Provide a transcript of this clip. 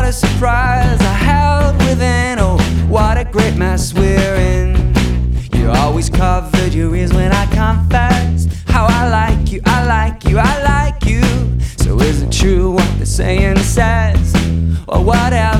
a surprise I held within. Oh, what a great mess we're in. You always covered your ears when I confess how I like you, I like you, I like you. So is it true what the saying says, or whatever?